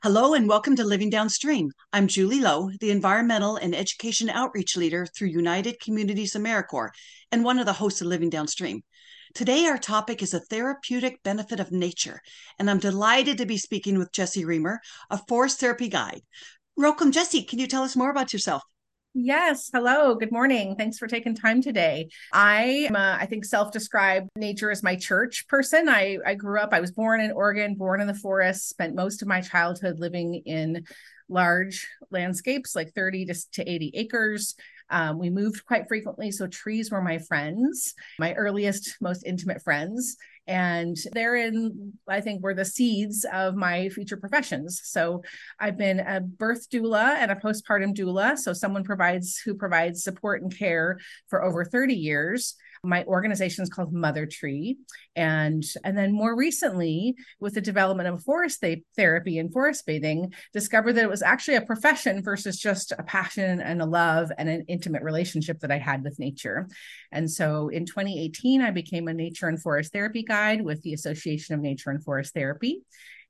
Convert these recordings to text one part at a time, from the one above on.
Hello and welcome to Living Downstream. I'm Julie Lowe, the Environmental and Education Outreach Leader through United Communities AmeriCorps and one of the hosts of Living Downstream. Today, our topic is a therapeutic benefit of nature, and I'm delighted to be speaking with Jessie Reamer, a forest therapy guide. Welcome, Jessie. Can you tell us more about yourself? Yes. Hello. Good morning. Thanks for taking time today. I am, I think, self-described nature as my church person. I grew up, I was born in Oregon, born in the forest, spent most of my childhood living in large landscapes, like 30 to 80 acres. We moved quite frequently, so trees were my friends, my earliest, most intimate friends. And therein, I think, were the seeds of my future professions. So I've been a birth doula and a postpartum doula. So someone who provides support and care for over 30 years. My organization is called Mother Tree. And then more recently, with the development of forest therapy and forest bathing, discovered that it was actually a profession versus just a passion and a love and an intimate relationship that I had with nature. And so in 2018, I became a nature and forest therapy guide with the Association of Nature and Forest Therapy.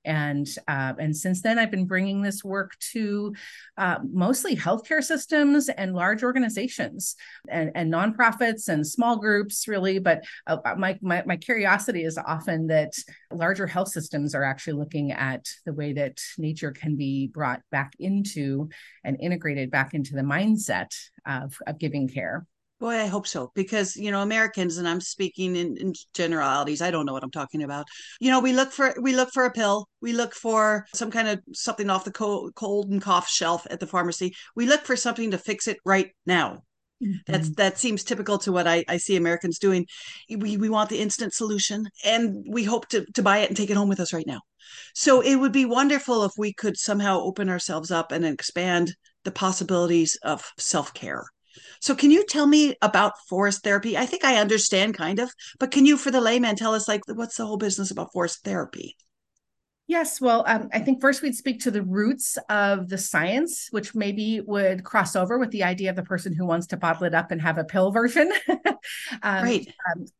And since then, I've been bringing this work to mostly healthcare systems and large organizations and nonprofits and small groups, really. But my curiosity is often that larger health systems are actually looking at the way that nature can be brought back into and integrated back into the mindset of giving care. Boy, I hope so, because Americans, and I'm speaking in generalities. I don't know what I'm talking about. We look for a pill. We look for some kind of something off the cold and cough shelf at the pharmacy. We look for something to fix it right now. Mhm. That seems typical to what I see Americans doing. We want the instant solution, and we hope to buy it and take it home with us right now. So it would be wonderful if we could somehow open ourselves up and expand the possibilities of self care. So can you tell me about forest therapy? I think I understand kind of, but can you, for the layman, tell us like what's the whole business about forest therapy? Yes, well, I think first we'd speak to the roots of the science, which maybe would cross over with the idea of the person who wants to bottle it up and have a pill version. um, Right.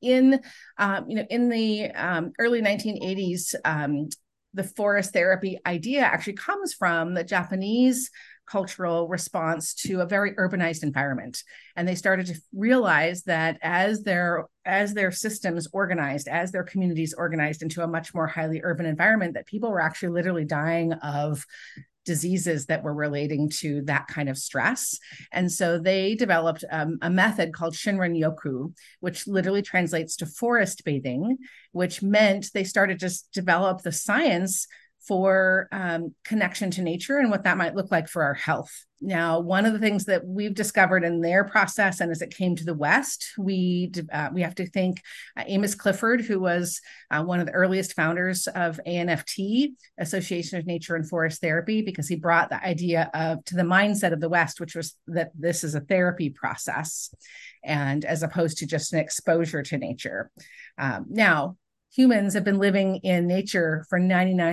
in the early 1980s, the forest therapy idea actually comes from the Japanese cultural response to a very urbanized environment, and they started to realize that as their systems organized, as their communities organized into a much more highly urban environment, that people were actually literally dying of diseases that were relating to that kind of stress. And so they developed a method called Shinrin Yoku, which literally translates to forest bathing, which meant they started to develop the science for connection to nature and what that might look like for our health. Now, one of the things that we've discovered in their process, and as it came to the West, we have to thank Amos Clifford, who was one of the earliest founders of ANFT, Association of Nature and Forest Therapy, because he brought the idea of to the mindset of the West, which was that this is a therapy process, and as opposed to just an exposure to nature. Now, humans have been living in nature for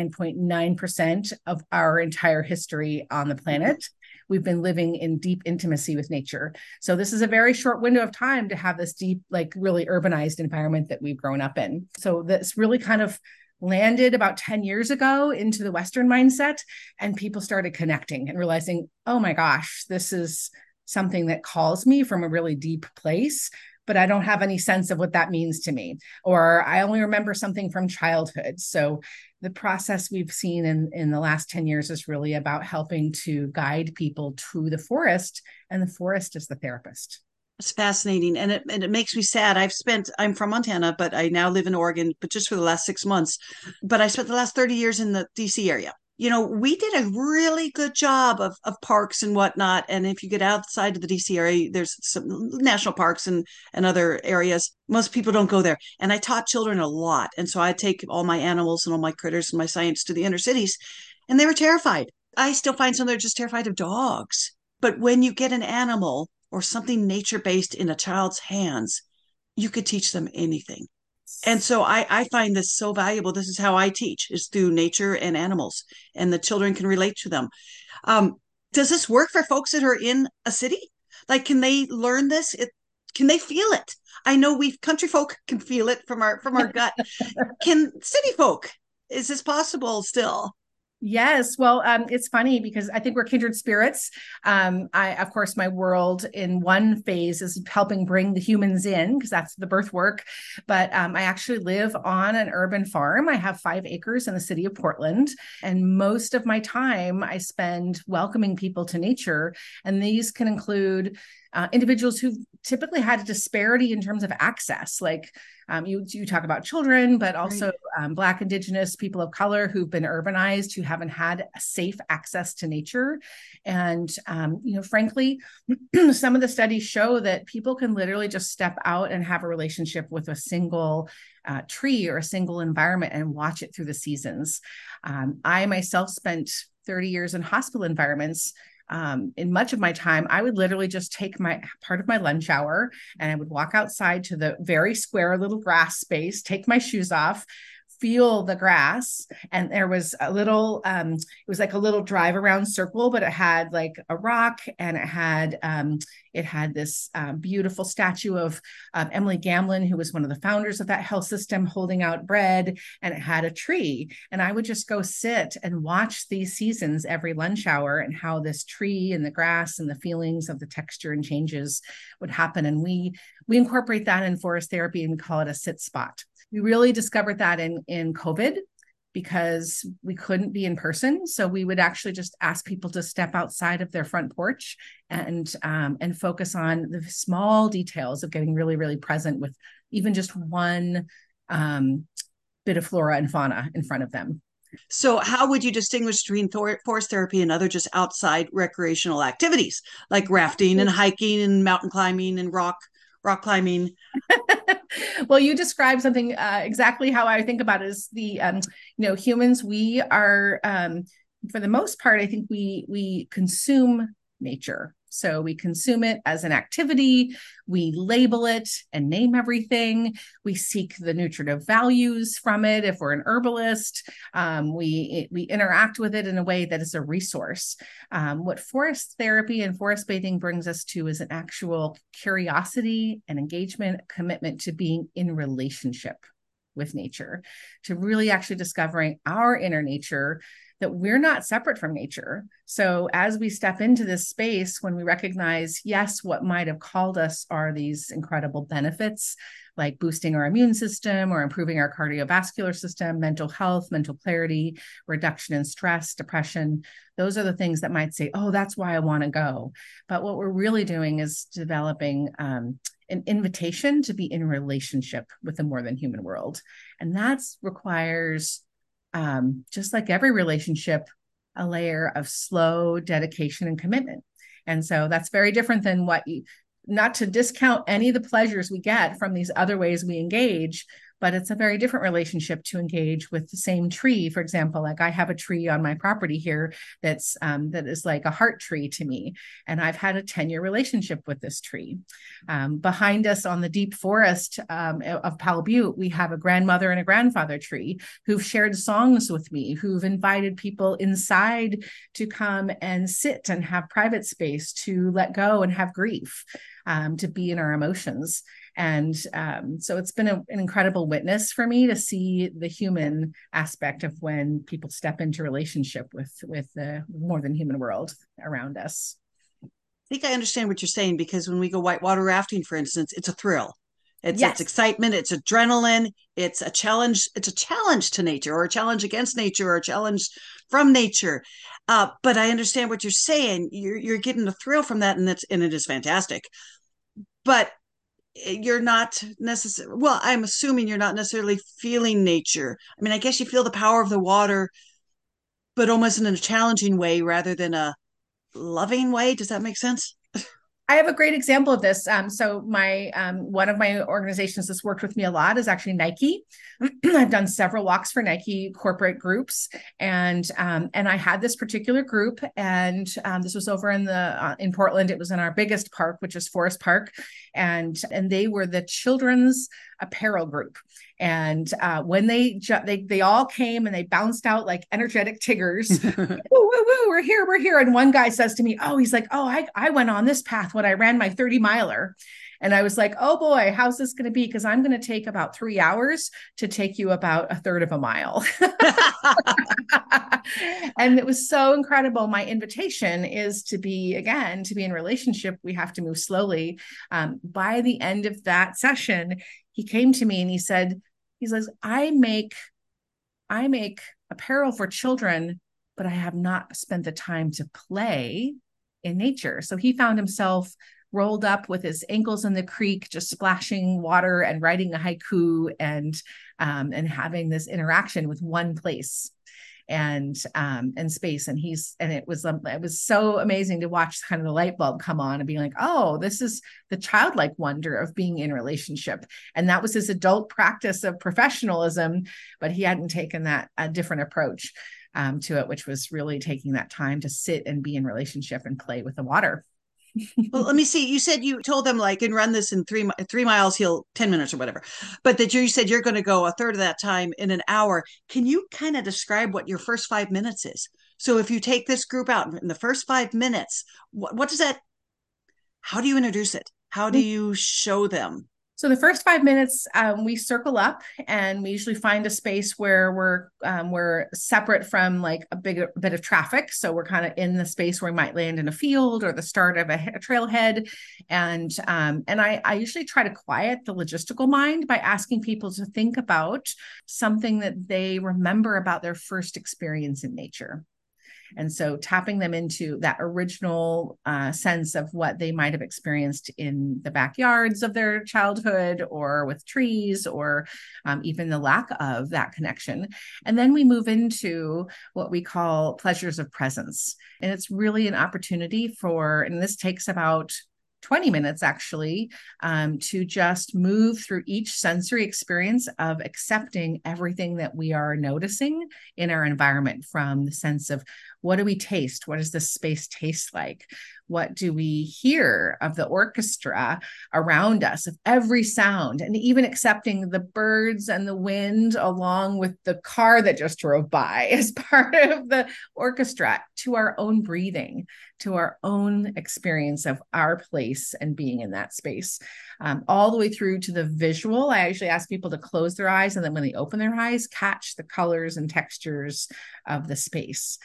99.9% of our entire history on the planet. We've been living in deep intimacy with nature. So this is a very short window of time to have this deep, like really urbanized environment that we've grown up in. So this really kind of landed about 10 years ago into the Western mindset, and people started connecting and realizing, oh my gosh, this is something that calls me from a really deep place, but I don't have any sense of what that means to me, or I only remember something from childhood. So the process we've seen in the last 10 years is really about helping to guide people to the forest, and the forest is the therapist. It's fascinating, and it makes me sad. I'm from Montana, but I now live in Oregon, but just for the last 6 months. But I spent the last 30 years in the DC area. We did a really good job of parks and whatnot. And if you get outside of the DC area, there's some national parks and other areas. Most people don't go there. And I taught children a lot. And so I take all my animals and all my critters and my science to the inner cities, and they were terrified. I still find some that are just terrified of dogs. But when you get an animal or something nature based in a child's hands, you could teach them anything. And so I find this so valuable. This is how I teach, is through nature and animals, and the children can relate to them. Um, does this work for folks that are in a city? Like, can they learn this? Can they feel it? I know we country folk can feel it from our gut. Can city folk? Is this possible still? Yes. Well, it's funny because I think we're kindred spirits. Of course, my world in one phase is helping bring the humans in because that's the birth work. But I actually live on an urban farm. I have 5 acres in the city of Portland. And most of my time I spend welcoming people to nature. And these can include individuals who've typically had a disparity in terms of access. Like you talk about children, but also Right. Black, Indigenous, people of color who've been urbanized, who haven't had safe access to nature. And, frankly, some of the studies show that people can literally just step out and have a relationship with a single tree or a single environment and watch it through the seasons. I myself spent 30 years in hospital environments. In much of my time, I would literally just take my part of my lunch hour and I would walk outside to the very square little grass space, take my shoes off, feel the grass. And there was a little, it was like a little drive around circle, but it had like a rock and it had this beautiful statue of Emily Gamlin, who was one of the founders of that health system, holding out bread, and it had a tree. And I would just go sit and watch these seasons every lunch hour and how this tree and the grass and the feelings of the texture and changes would happen. And we incorporate that in forest therapy and we call it a sit spot. We really discovered that in COVID because we couldn't be in person. So we would actually just ask people to step outside of their front porch and focus on the small details of getting really, really present with even just one bit of flora and fauna in front of them. So, how would you distinguish between forest therapy and other just outside recreational activities like rafting and hiking and mountain climbing and rock climbing? Well, you described something exactly how I think about it is humans, we are, for the most part, I think we consume nature. So we consume it as an activity, we label it and name everything. We seek the nutritive values from it. If we're an herbalist, we interact with it in a way that is a resource. What forest therapy and forest bathing brings us to is an actual curiosity and engagement, commitment to being in relationship with nature, to really actually discovering our inner nature, that we're not separate from nature. So as we step into this space, when we recognize, yes, what might have called us are these incredible benefits, like boosting our immune system or improving our cardiovascular system, mental health, mental clarity, reduction in stress, depression. Those are the things that might say, oh, that's why I want to go. But what we're really doing is developing an invitation to be in relationship with the more than human world. And that requires, just like every relationship, a layer of slow dedication and commitment. And so that's very different than not to discount any of the pleasures we get from these other ways we engage, but it's a very different relationship to engage with the same tree. For example, like I have a tree on my property here that is like a heart tree to me, and I've had a 10-year relationship with this tree. Behind us on the deep forest of Powell Butte, we have a grandmother and a grandfather tree who've shared songs with me, who've invited people inside to come and sit and have private space to let go and have grief, to be in our emotions. And so it's been an incredible witness for me to see the human aspect of when people step into relationship with the more than human world around us. I think I understand what you're saying because when we go whitewater rafting, for instance, it's a thrill. It's Yes. excitement, it's adrenaline, it's a challenge, it's a challenge to nature or a challenge against nature or a challenge from nature. But I understand what you're saying. You're getting a thrill from that, and it is fantastic. But you're not necessarily, well, I'm assuming you're not necessarily feeling nature. I mean, I guess you feel the power of the water, but almost in a challenging way rather than a loving way. Does that make sense? I have a great example of this. So my one of my organizations that's worked with me a lot is actually Nike. I've done several walks for Nike corporate groups, and I had this particular group, and this was over in Portland. It was in our biggest park, which is Forest Park, and they were the children's apparel group. And when they all came and they bounced out like energetic Tiggers. Woo, woo, woo, we're here. And one guy says to me, oh, he's like, oh, I went on this path when I ran my 30 miler. And I was like, oh boy, how's this going to be? Because I'm going to take about 3 hours to take you about a third of a mile. And it was so incredible. My invitation is to be, again, to be in relationship, we have to move slowly. By the end of that session, he came to me and he says, I make apparel for children, but I have not spent the time to play in nature. So he found himself rolled up with his ankles in the creek, just splashing water and writing a haiku and having this interaction with one place and space. And it was so amazing to watch kind of the light bulb come on and be like, oh, this is the childlike wonder of being in relationship. And that was his adult practice of professionalism, but he hadn't taken that a different approach to it, which was really taking that time to sit and be in relationship and play with the water. Well, let me see. You said you told them like, and run this in 3 miles, he'll 10 minutes or whatever, but that you said you're going to go a third of that time in an hour. Can you kind of describe what your first 5 minutes is? So if you take this group out in the first 5 minutes, what does that, how do you introduce it? How do you show them? So the first 5 minutes, we circle up, and we usually find a space where we're separate from like a bit of traffic. So we're kind of in the space where we might land in a field or the start of a trailhead, and I usually try to quiet the logistical mind by asking people to think about something that they remember about their first experience in nature. And so tapping them into that original sense of what they might have experienced in the backyards of their childhood or with trees or even the lack of that connection. And then we move into what we call pleasures of presence. And it's really an opportunity and this takes about 20 minutes actually, to just move through each sensory experience of accepting everything that we are noticing in our environment, from the sense of what do we taste? What does this space taste like? What do we hear of the orchestra around us, of every sound, and even accepting the birds and the wind along with the car that just drove by as part of the orchestra, to our own breathing, to our own experience of our place and being in that space, all the way through to the visual. I usually ask people to close their eyes, and then when they open their eyes, catch the colors and textures of the space.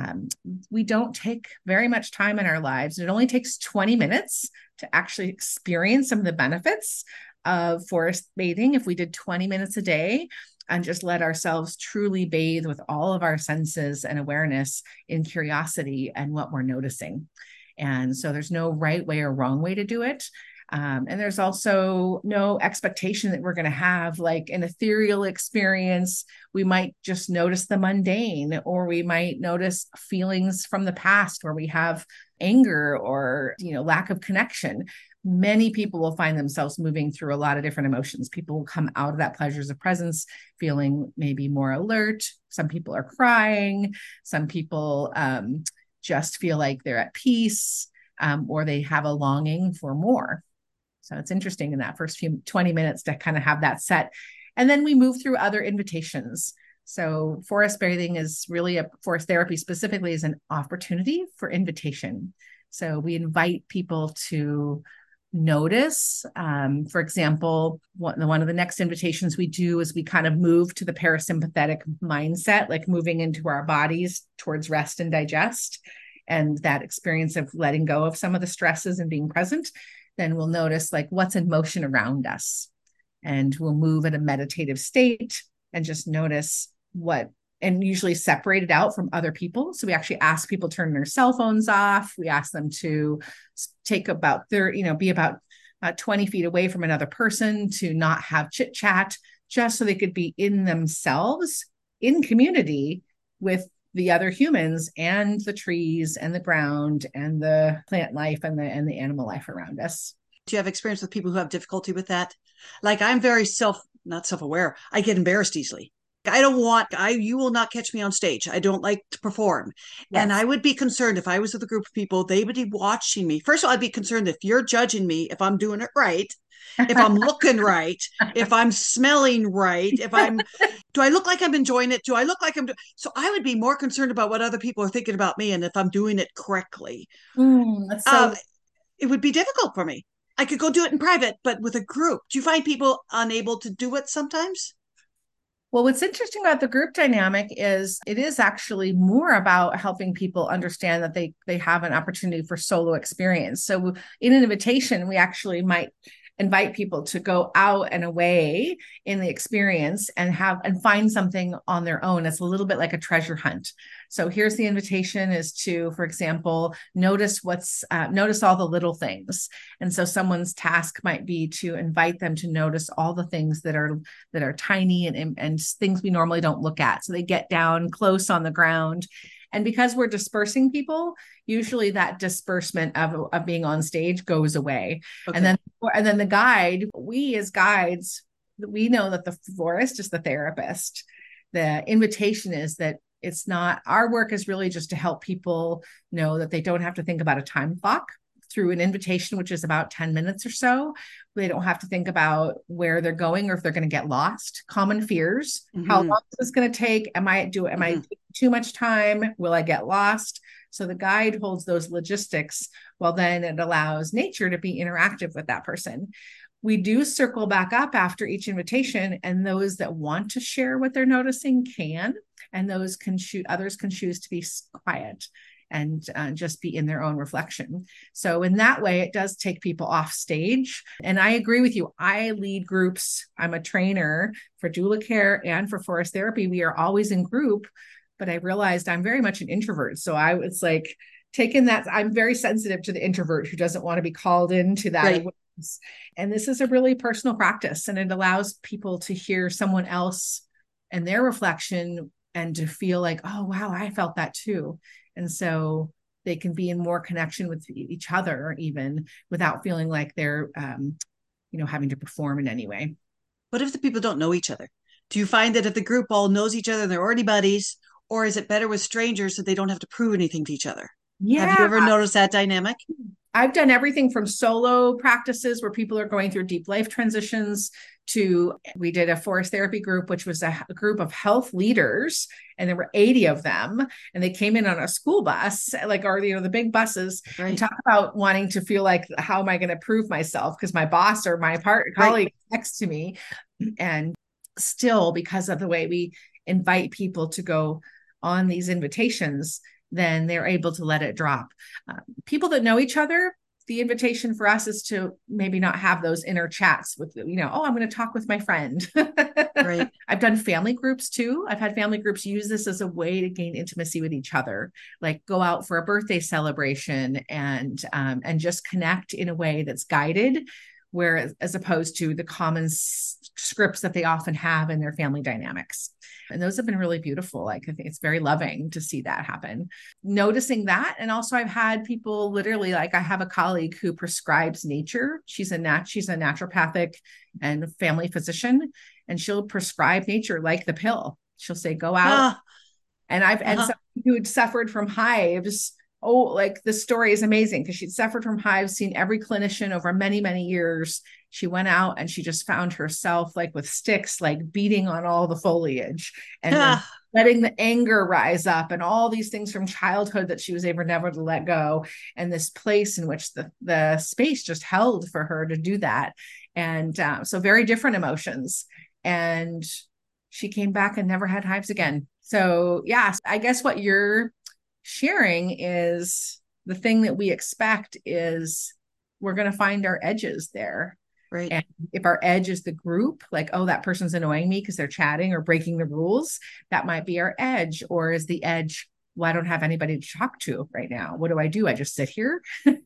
We don't take very much time in our lives. It only takes 20 minutes to actually experience some of the benefits of forest bathing. If we did 20 minutes a day and just let ourselves truly bathe with all of our senses and awareness in curiosity and what we're noticing. And so there's no right way or wrong way to do it. And there's also no expectation that we're going to have like an ethereal experience. We might just notice the mundane, or we might notice feelings from the past where we have anger or, lack of connection. Many people will find themselves moving through a lot of different emotions. People will come out of that pleasures of presence feeling maybe more alert. Some people are crying. Some people just feel like they're at peace, or they have a longing for more. So it's interesting in that first 20 minutes to kind of have that set. And then we move through other invitations. So forest bathing is really forest therapy specifically is an opportunity for invitation. So we invite people to notice. For example, one of the next invitations we do is we kind of move to the parasympathetic mindset, like moving into our bodies towards rest and digest, and that experience of letting go of some of the stresses and being present. Then we'll notice like what's in motion around us, and we'll move in a meditative state and just notice and usually separate it out from other people. So we actually ask people to turn their cell phones off. We ask them to take be about 20 feet away from another person, to not have chit chat, just so they could be in themselves, in community with the other humans and the trees and the ground and the plant life and the animal life around us. Do you have experience with people who have difficulty with that? Like, I'm very not self-aware. I get embarrassed easily. You will not catch me on stage. I don't like to perform. Yes. And I would be concerned if I was with a group of people, they would be watching me. First of all, I'd be concerned if you're judging me, if I'm doing it right, if I'm looking right, if I'm smelling right, do I look like I'm enjoying it? Do I look like so I would be more concerned about what other people are thinking about me and if I'm doing it correctly. It would be difficult for me. I could go do it in private, but with a group, do you find people unable to do it sometimes? Well, what's interesting about the group dynamic is it is actually more about helping people understand that they have an opportunity for solo experience. So in an invitation, we actually might invite people to go out and away in the experience and have and find something on their own. It's a little bit like a treasure hunt. So here's the invitation is to, for example, notice all the little things. And so someone's task might be to invite them to notice all the things that are tiny and things we normally don't look at. So they get down close on the ground. And because we're dispersing people, usually that disbursement of being on stage goes away. Okay. And then the guide, we as guides, we know that the florist is the therapist. The invitation is that it's not, our work is really just to help people know that they don't have to think about a time clock through an invitation, which is about 10 minutes or so. They don't have to think about where they're going or if they're going to get lost. Common fears. Mm-hmm. How long is this going to take? Am I taking too much time? Will I get lost? So the guide holds those logistics, while then it allows nature to be interactive with that person. We do circle back up after each invitation, and those that want to share what they're noticing can, and others can choose to be quiet and just be in their own reflection. So in that way, it does take people off stage. And I agree with you. I lead groups. I'm a trainer for doula care and for forest therapy. We are always in group, but I realized I'm very much an introvert. So I was like taking that. I'm very sensitive to the introvert who doesn't want to be called into that. Right. And this is a really personal practice, and it allows people to hear someone else and their reflection and to feel like, oh, wow, I felt that too. And so they can be in more connection with each other, even without feeling like they're, having to perform in any way. What if the people don't know each other? Do you find that if the group all knows each other and they're already buddies, or is it better with strangers that they don't have to prove anything to each other? Yeah. Have you ever noticed that dynamic? I've done everything from solo practices where people are going through deep life transitions to, we did a forest therapy group, which was a group of health leaders, and there were 80 of them, and they came in on a school bus, the big buses, right, and talk about wanting to feel like, how am I going to prove myself? Because my boss or my colleague next to me. And still, because of the way we invite people to go on these invitations, then they're able to let it drop. People that know each other, the invitation for us is to maybe not have those inner chats with, I'm going to talk with my friend. Right. I've done family groups too. I've had family groups use this as a way to gain intimacy with each other, like go out for a birthday celebration and just connect in a way that's guided, where as opposed to the common scripts that they often have in their family dynamics. And those have been really beautiful. I think it's very loving to see that happen. Noticing that. And also I've had people literally, I have a colleague who prescribes nature. She's a naturopathic and family physician, and she'll prescribe nature like the pill. She'll say, go out. And someone who had suffered from hives. Oh, the story is amazing because she'd suffered from hives, seen every clinician over many, many years. She went out and she just found herself with sticks, beating on all the foliage and then letting the anger rise up and all these things from childhood that she was able never to let go. And this place in which the space just held for her to do that. And so very different emotions. And she came back and never had hives again. So yeah, I guess what you're sharing is the thing that we expect is we're going to find our edges there. Right. And if our edge is the group, that person's annoying me because they're chatting or breaking the rules, that might be our edge. Or is the edge, well, I don't have anybody to talk to right now. What do? I just sit here?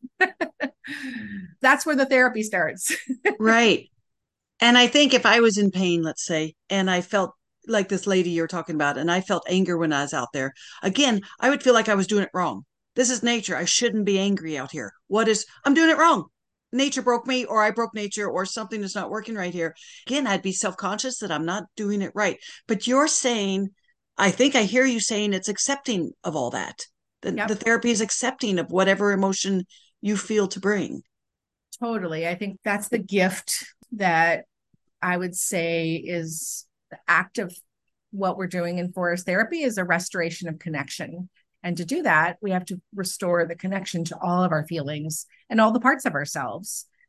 That's where the therapy starts. Right. And I think if I was in pain, let's say, and I felt like this lady you're talking about, and I felt anger when I was out there, again, I would feel like I was doing it wrong. This is nature. I shouldn't be angry out here. I'm doing it wrong. Nature broke me, or I broke nature, or something is not working right here. Again, I'd be self-conscious that I'm not doing it right. But you're saying, I think I hear you saying it's accepting of all that. The therapy is accepting of whatever emotion you feel to bring. Totally. I think that's the gift that I would say is the act of what we're doing in forest therapy is a restoration of connection. And to do that, we have to restore the connection to all of our feelings and all the parts of ourselves.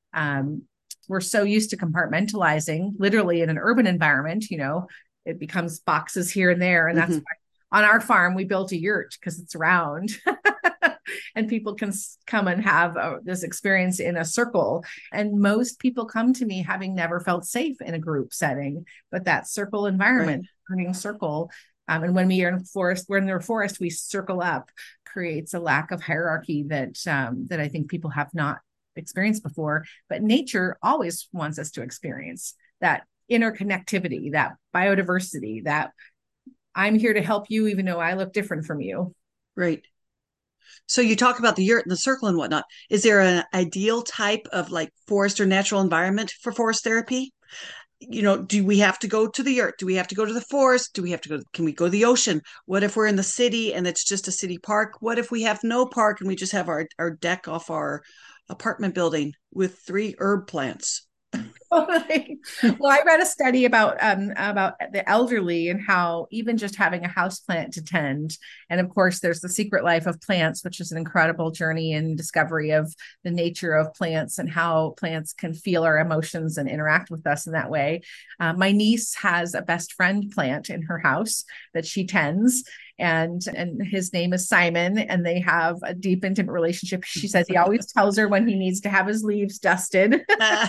we're so used to compartmentalizing literally in an urban environment, it becomes boxes here and there. And that's why on our farm, we built a yurt because it's round and people can come and have this experience in a circle. And most people come to me having never felt safe in a group setting, but that circle environment, turning circle. And when we are in forest, we circle up, creates a lack of hierarchy that I think people have not experienced before. But nature always wants us to experience that interconnectivity, that biodiversity, that I'm here to help you, even though I look different from you. Right. So you talk about the yurt and the circle and whatnot. Is there an ideal type of like forest or natural environment for forest therapy? Do we have to go to the yurt? Do we have to go to the forest? Can we go to the ocean? What if we're in the city and it's just a city park? What if we have no park and we just have our deck off our apartment building with 3 herb plants? Well, I read a study about the elderly and how even just having a house plant to tend, and of course there's the secret life of plants, which is an incredible journey and discovery of the nature of plants and how plants can feel our emotions and interact with us in that way. My niece has a best friend plant in her house that she tends, and his name is Simon, and they have a deep, intimate relationship. She says he always tells her when he needs to have his leaves dusted.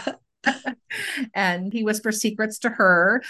And he whispers secrets to her.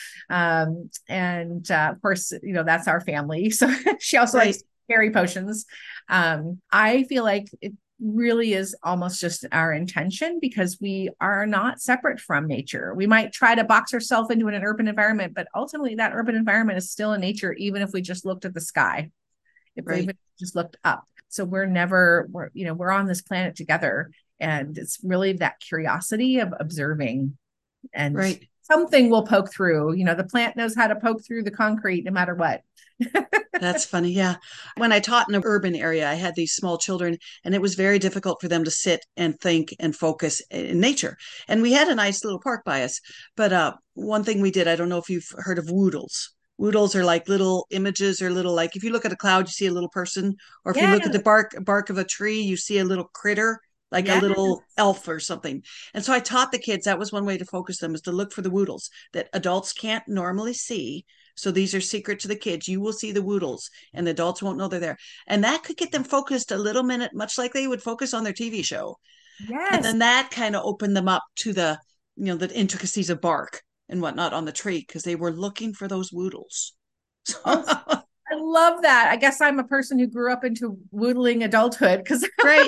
Of course, that's our family. So she also likes fairy potions. I feel like it really is almost just our intention, because we are not separate from nature. We might try to box ourselves into an urban environment, but ultimately that urban environment is still in nature, even if we just looked at the sky, if we even just looked up. So we're on this planet together. And it's really that curiosity of observing, and something will poke through. The plant knows how to poke through the concrete no matter what. That's funny. Yeah. When I taught in an urban area, I had these small children, and it was very difficult for them to sit and think and focus in nature. And we had a nice little park by us. But one thing we did, I don't know if you've heard of woodles. Woodles are like little images, or little, like if you look at a cloud, you see a little person, or if you look at the bark of a tree, you see a little critter, like a little elf or something. And so I taught the kids, that was one way to focus them, is to look for the woodles that adults can't normally see. So these are secret to the kids. You will see the woodles and the adults won't know they're there. And that could get them focused a little minute, much like they would focus on their TV show. Yes. And then that kind of opened them up to the intricacies of bark and whatnot on the tree, because they were looking for those woodles. I love that. I guess I'm a person who grew up into woodling adulthood, because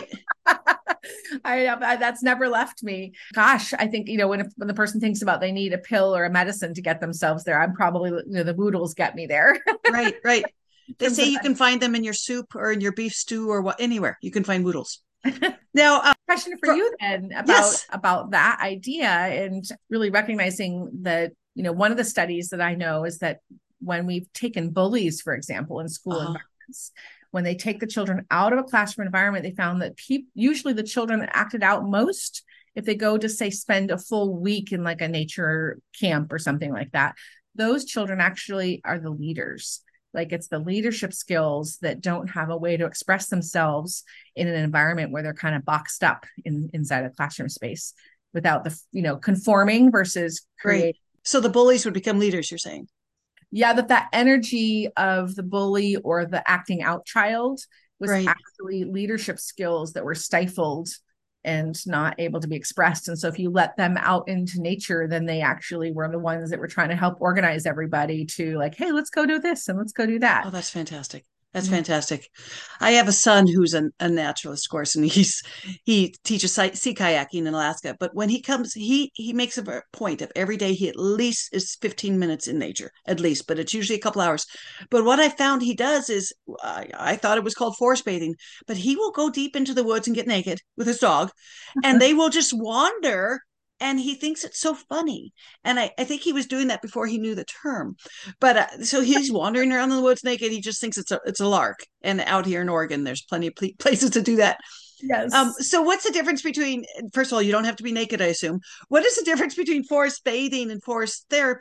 that's never left me. Gosh, I think, when the person thinks about they need a pill or a medicine to get themselves there, I'm probably, the woodles get me there. Right. They say you can find them in your soup or in your beef stew or anywhere you can find woodles. Now, question for you then about that idea, and really recognizing that, one of the studies that I know is that when we've taken bullies, for example, in school environments, when they take the children out of a classroom environment, they found that usually the children that acted out most, if they go to, say, spend a full week in like a nature camp or something like that, those children actually are the leaders. Like, it's the leadership skills that don't have a way to express themselves in an environment where they're kind of boxed up inside a classroom space without the, conforming versus creating. Right. So the bullies would become leaders, you're saying? Yeah, that energy of the bully or the acting out child was actually leadership skills that were stifled and not able to be expressed. And so if you let them out into nature, then they actually were the ones that were trying to help organize everybody to, like, hey, let's go do this and let's go do that. Oh, that's fantastic. That's fantastic. I have a son who's a naturalist, of course, and he teaches sea kayaking in Alaska. But when he comes, he makes a point of every day he at least is 15 minutes in nature, at least, but it's usually a couple hours. But what I found he does is, I thought it was called forest bathing, but he will go deep into the woods and get naked with his dog, and they will just wander. And he thinks it's so funny. And I think he was doing that before he knew the term. But so he's wandering around in the woods naked. He just thinks it's a lark. And out here in Oregon, there's plenty of places to do that. Yes. So what's the difference between, first of all, you don't have to be naked, I assume. What is the difference between forest bathing and forest therapy?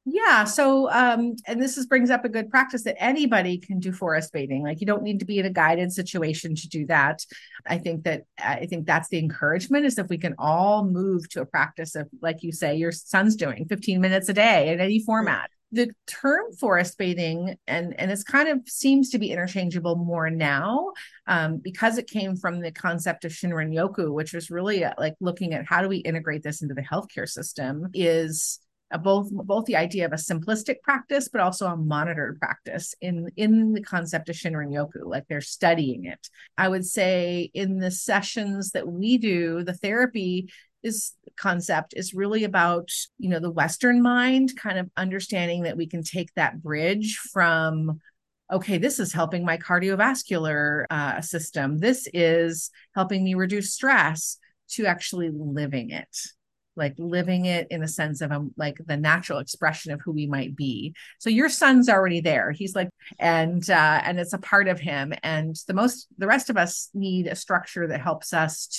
Yeah. So, and brings up a good practice that anybody can do forest bathing. Like you don't need to be in a guided situation to do that. I think that's the encouragement is if we can all move to a practice of, like you say, your son's doing 15 minutes a day in any Right. format. The term forest bathing and it's kind of seems to be interchangeable more now because it came from the concept of Shinrin Yoku, which was really like looking at how do we integrate this into the healthcare system is both the idea of a simplistic practice, but also a monitored practice in the concept of Shinrin Yoku, like they're studying it. I would say in the sessions that we do, the therapy is concept is really about the Western mind, kind of understanding that we can take that bridge from okay, this is helping my cardiovascular system. This is helping me reduce stress to actually living it like living it in the sense of like the natural expression of who we might be. So your son's already there. He's like, and it's a part of him. And the rest of us need a structure that helps us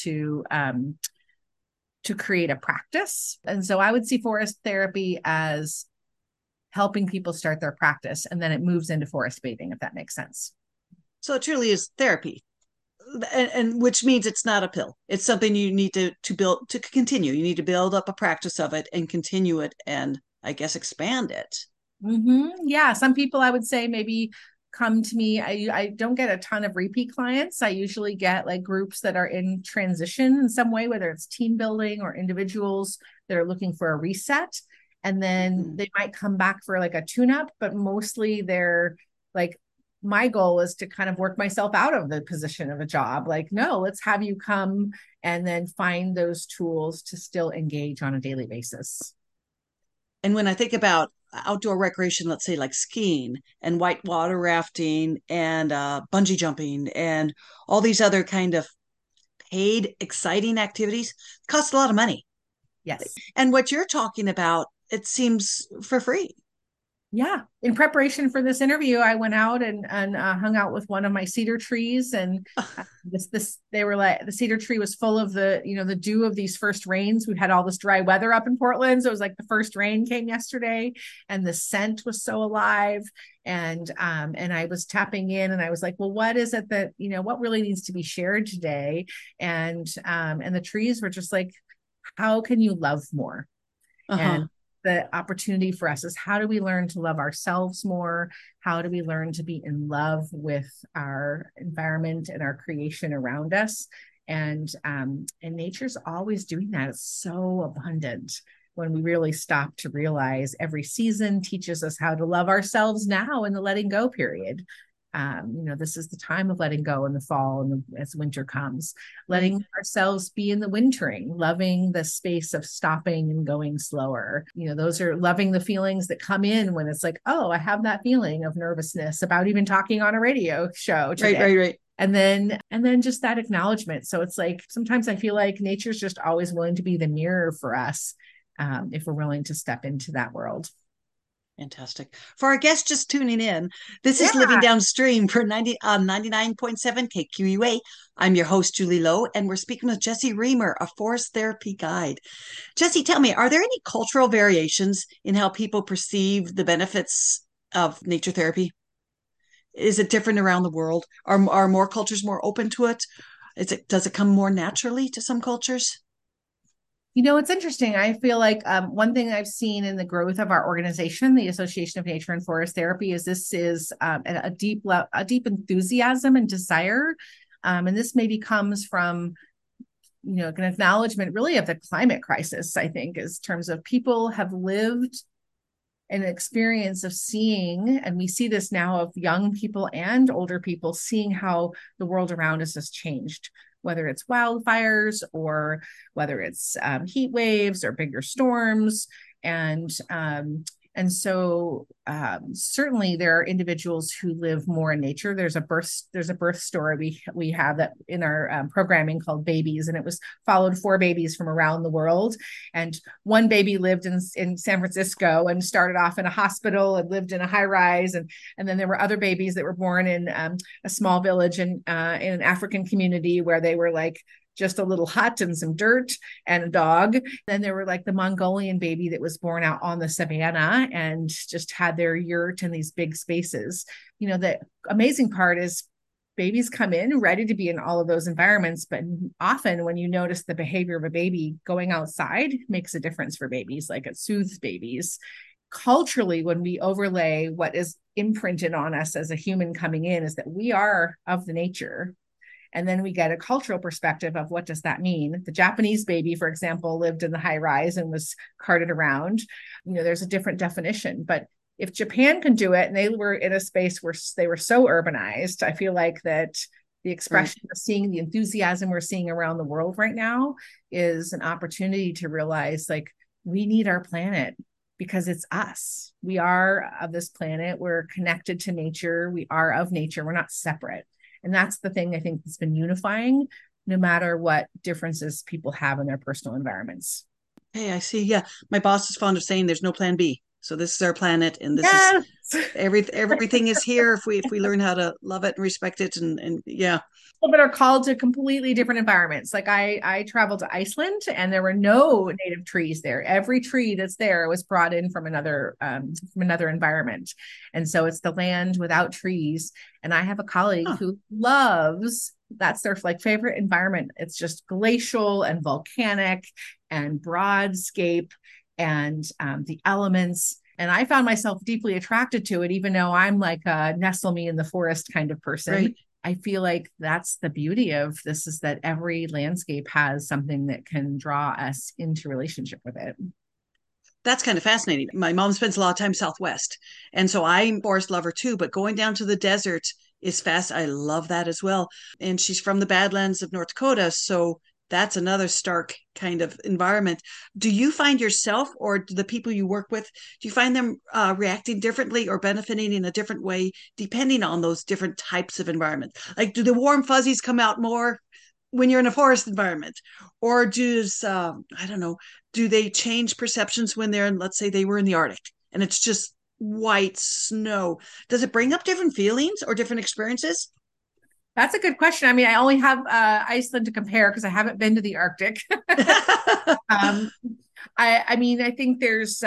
to create a practice. And so I would see forest therapy as helping people start their practice, and then it moves into forest bathing, if that makes sense. So it truly is therapy. And which means it's not a pill. It's something you need to build to continue. You need to build up a practice of it and continue it and I guess expand it. Yeah, some people I would say maybe come to me. I don't get a ton of repeat clients. I usually get like groups that are in transition in some way, whether it's team building or individuals that are looking for a reset. And then Mm-hmm. they might come back for like a tune up, but mostly they're like, my goal is to kind of work myself out of the position of a job. Like, no, let's have you come and then find those tools to still engage on a daily basis. And when I think about outdoor recreation, let's say like skiing and whitewater rafting and bungee jumping and all these other kind of paid, exciting activities, cost a lot of money. Yes. And what you're talking about, it seems for free. Yeah, in preparation for this interview, I went out and hung out with one of my cedar trees, and this they were like the cedar tree was full of the dew of these first rains. We had all this dry weather up in Portland, so it was like the first rain came yesterday, and the scent was so alive. And I was tapping in, and I was like, well, what is it that what really needs to be shared today? And the trees were just like, how can you love more? Uh-huh. And the opportunity for us is how do we learn to love ourselves more? How do we learn to be in love with our environment and our creation around us? And nature's always doing that. It's so abundant when we really stop to realize every season teaches us how to love ourselves now in the letting go period. This is the time of letting go in the fall and as winter comes, Right. letting ourselves be in the wintering, loving the space of stopping and going slower. Those are loving the feelings that come in when it's like, oh, I have that feeling of nervousness about even talking on a radio show Right, today. right, right. And then just that acknowledgement. So it's like sometimes I feel like nature's just always willing to be the mirror for us if we're willing to step into that world. Fantastic. For our guests just tuning in, this Yeah. is Living Downstream for 99.7 KQUA. I'm your host, Julie Lowe, and we're speaking with Jesse Reamer, a forest therapy guide. Jesse, tell me, are there any cultural variations in how people perceive the benefits of nature therapy? Is it different around the world? Are more cultures more open to it? Does it come more naturally to some cultures? It's interesting. I feel like one thing I've seen in the growth of our organization, the Association of Nature and Forest Therapy, is this is a deep enthusiasm and desire, and this maybe comes from an acknowledgement really of the climate crisis. I think, is terms of people have lived an experience of seeing, and we see this now of young people and older people seeing how the world around us has changed, whether it's wildfires or whether it's heat waves or bigger storms. And certainly there are individuals who live more in nature. There's a birth story we have that in our programming called Babies, and it was followed 4 babies from around the world. And one baby lived in San Francisco and started off in a hospital and lived in a high rise, and then there were other babies that were born in a small village in an African community where they were like just a little hut and some dirt and a dog. Then there were like the Mongolian baby that was born out on the savannah and just had their yurt in these big spaces. The amazing part is babies come in ready to be in all of those environments, but often when you notice the behavior of a baby, going outside makes a difference for babies. Like, it soothes babies. Culturally, when we overlay what is imprinted on us as a human coming in, is that we are of the nature. And then we get a cultural perspective of what does that mean. The Japanese baby, for example, lived in the high rise and was carted around. There's a different definition, but if Japan can do it and they were in a space where they were so urbanized, I feel like that the expression of seeing the enthusiasm we're seeing around the world right now is an opportunity to realize, like, we need our planet because it's us. We are of this planet. We're connected to nature. We are of nature. We're not separate. And that's the thing I think that's been unifying, no matter what differences people have in their personal environments. Hey, I see. Yeah. My boss is fond of saying there's no plan B. So this is our planet, and this Yes. is everything is here if we learn how to love it and respect it, and yeah. But are called to completely different environments. Like, I traveled to Iceland and there were no native trees there. Every tree that's there was brought in from another environment. And so it's the land without trees. And I have a colleague who loves, that's their like favorite environment. It's just glacial and volcanic and broadscape and the elements. And I found myself deeply attracted to it, even though I'm like a nestle me in the forest kind of person. Right. I feel like that's the beauty of this, is that every landscape has something that can draw us into relationship with it. That's kind of fascinating. My mom spends a lot of time Southwest, and so I'm a forest lover too, but going down to the desert is fast. I love that as well. And she's from the Badlands of North Dakota, so that's another stark kind of environment. Do you find yourself, or do the people you work with, do you find them reacting differently or benefiting in a different way depending on those different types of environments? Like, do the warm fuzzies come out more when you're in a forest environment, or does I don't know, do they change perceptions when they're in, let's say they were in the Arctic and it's just white snow? Does it bring up different feelings or different experiences? That's a good question. I mean, I only have Iceland to compare because I haven't been to the Arctic. um, I mean, I think there's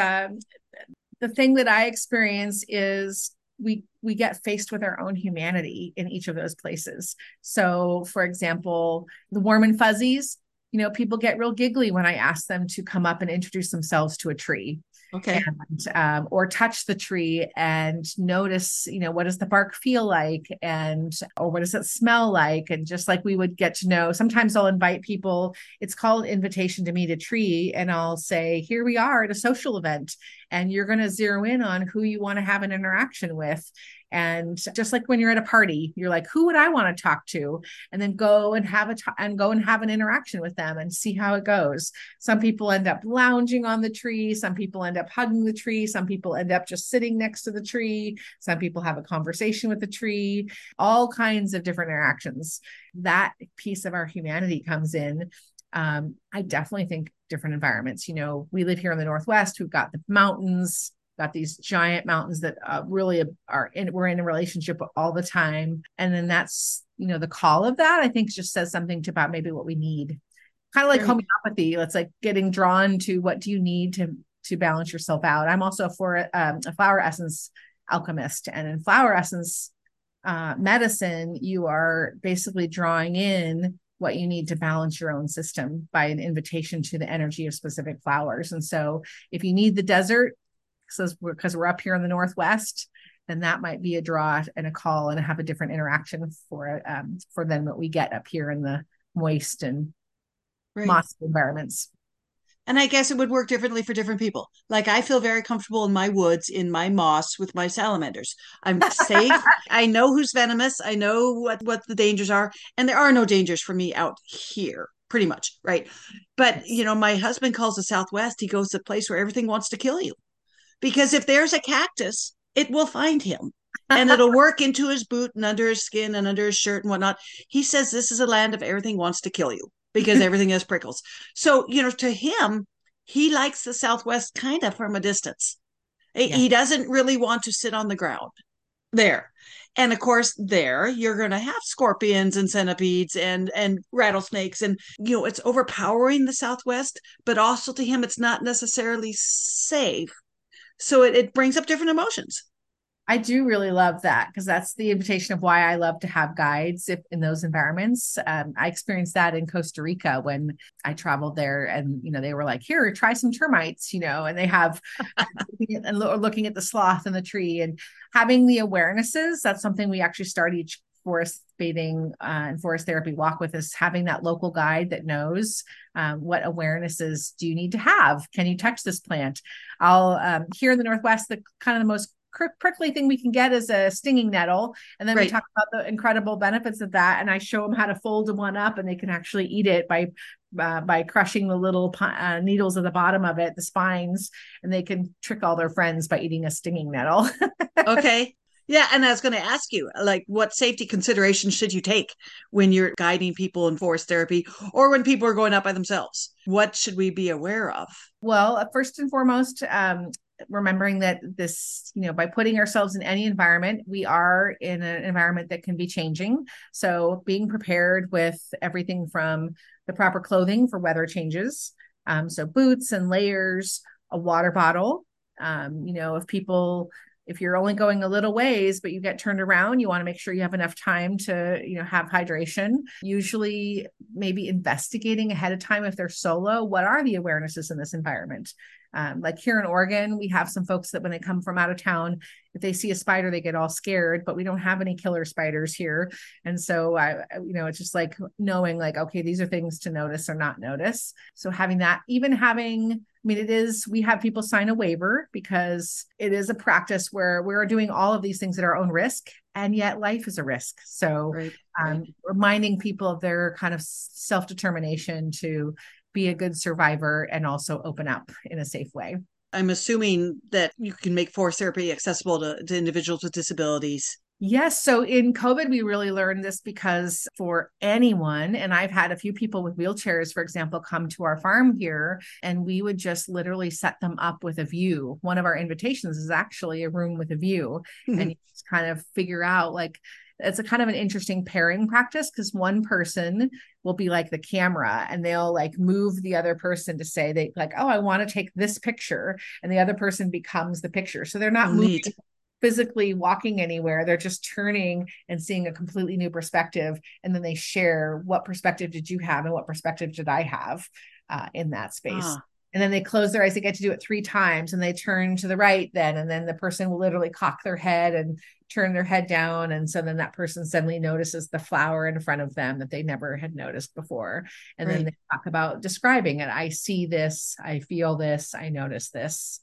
the thing that I experience is we get faced with our own humanity in each of those places. So, for example, the warm and fuzzies, people get real giggly when I ask them to come up and introduce themselves to a tree. Okay. And or touch the tree and notice, what does the bark feel like, and or what does it smell like, and just like we would get to know. Sometimes I'll invite people. It's called invitation to meet a tree, and I'll say, here we are at a social event, and you're going to zero in on who you want to have an interaction with. And just like when you're at a party, you're like, who would I want to talk to? And then go and have an interaction with them and see how it goes. Some people end up lounging on the tree. Some people end up hugging the tree. Some people end up just sitting next to the tree. Some people have a conversation with the tree, all kinds of different interactions. That piece of our humanity comes in. I definitely think different environments. We live here in the Northwest. We've got the mountains, got these giant mountains that really we're in a relationship with all the time. And then that's, the call of that, I think, just says something about maybe what we need. Kind of like homeopathy. It's like getting drawn to what do you need to balance yourself out. I'm also for a flower essence alchemist. And in flower essence medicine, you are basically drawing in what you need to balance your own system by an invitation to the energy of specific flowers. And so if you need the desert, because we're up here in the Northwest, then that might be a draw and a call and have a different interaction for than what we get up here in the moist and mossy environments. And I guess it would work differently for different people. Like, I feel very comfortable in my woods, in my moss with my salamanders. I'm safe. I know who's venomous. I know what the dangers are. And there are no dangers for me out here, pretty much. Right. But, my husband calls the Southwest. He goes to a place where everything wants to kill you. Because if there's a cactus, it will find him and it'll work into his boot and under his skin and under his shirt and whatnot. He says this is a land of everything wants to kill you because everything has prickles. So, to him, he likes the Southwest kind of from a distance. Yeah. He doesn't really want to sit on the ground there. And of course, there you're going to have scorpions and centipedes and rattlesnakes, and it's overpowering the Southwest, but also to him, it's not necessarily safe. So it brings up different emotions. I do really love that because that's the invitation of why I love to have guides if, in those environments. I experienced that in Costa Rica when I traveled there, and they were like, "Here, try some termites," and they have and looking at the sloth in the tree and having the awarenesses. That's something we actually start each forest bathing and forest therapy walk with, is having that local guide that knows what awarenesses do you need to have. Can you touch this plant? I'll here in the Northwest, the kind of the most prickly thing we can get is a stinging nettle, and then we talk about the incredible benefits of that, and I show them how to fold one up, and they can actually eat it by crushing the little needles at the bottom of it, the spines, and they can trick all their friends by eating a stinging nettle. Okay. Yeah, and I was going to ask you, like, what safety considerations should you take when you're guiding people in forest therapy, or when people are going out by themselves? What should we be aware of? Well, first and foremost, remembering that this, by putting ourselves in any environment, we are in an environment that can be changing. So being prepared with everything from the proper clothing for weather changes. So boots and layers, a water bottle. If you're only going a little ways, but you get turned around, you want to make sure you have enough time to, have hydration. Usually maybe investigating ahead of time, if they're solo, what are the awarenesses in this environment? Like here in Oregon, we have some folks that when they come from out of town, if they see a spider, they get all scared, but we don't have any killer spiders here. And so, it's just like knowing like, okay, these are things to notice or not notice. So having that, we have people sign a waiver because it is a practice where we're doing all of these things at our own risk, and yet life is a risk. So reminding people of their kind of self-determination to be a good survivor and also open up in a safe way. I'm assuming that you can make forest therapy accessible to individuals with disabilities. Yes. So in COVID, we really learned this because for anyone, and I've had a few people with wheelchairs, for example, come to our farm here, and we would just literally set them up with a view. One of our invitations is actually a room with a view, and you just kind of figure out like, it's a kind of an interesting pairing practice because one person will be like the camera and they'll like move the other person to say they like, oh, I want to take this picture. And the other person becomes the picture. So they're not moving physically walking anywhere. They're just turning and seeing a completely new perspective. And then they share, what perspective did you have and what perspective did I have in that space? And then they close their eyes. They get to do it 3 times and they turn to the right then. And then the person will literally cock their head and turn their head down. And so then that person suddenly notices the flower in front of them that they never had noticed before. And then they talk about describing it. I see this, I feel this, I notice this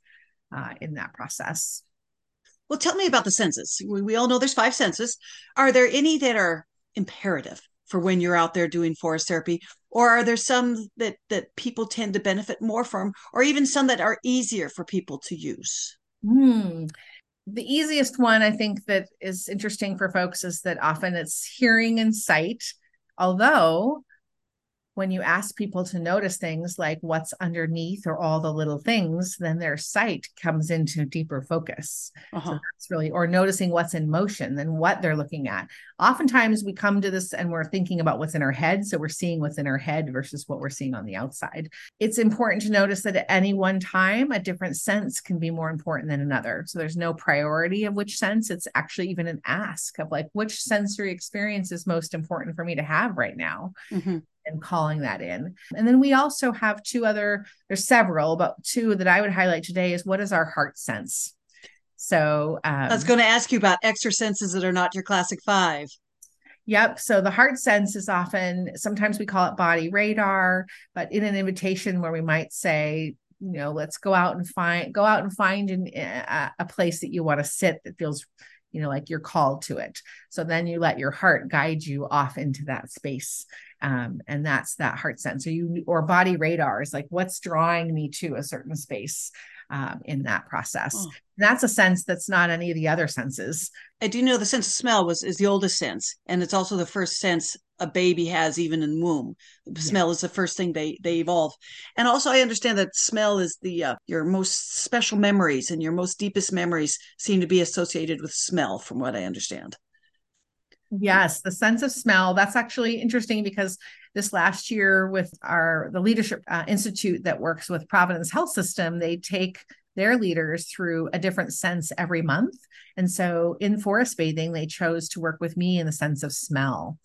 in that process. Well, tell me about the senses. We all know there's 5 senses. Are there any that are imperative for when you're out there doing forest therapy? Or are there some that people tend to benefit more from, or even some that are easier for people to use? The easiest one, I think, that is interesting for folks is that often it's hearing and sight. Although when you ask people to notice things like what's underneath or all the little things, then their sight comes into deeper focus. So that's really, or noticing what's in motion than what they're looking at. Oftentimes we come to this and we're thinking about what's in our head. So we're seeing what's in our head versus what we're seeing on the outside. It's important to notice that at any one time, a different sense can be more important than another. So there's no priority of which sense. It's actually even an ask of like, which sensory experience is most important for me to have right now? And calling that in. And then we also have there's several, but 2 that I would highlight today is, what is our heart sense? So I was going to ask you about extra senses that are not your classic 5. Yep. So the heart sense is sometimes we call it body radar, but in an invitation where we might say, let's go out and find a place that you want to sit that feels, like you're called to it. So then you let your heart guide you off into that space. And that's that heart sense. Or body radar is like, what's drawing me to a certain space in that process. That's a sense that's not any of the other senses. I do know the sense of smell is the oldest sense, and it's also the first sense a baby has even in womb. Smell is the first thing they evolve. And also I understand that smell is your most special memories, and your most deepest memories seem to be associated with smell, from what I understand. Yes, the sense of smell. That's actually interesting because this last year with the leadership institute that works with Providence Health System, they take their leaders through a different sense every month. And so in forest bathing, they chose to work with me in the sense of smell.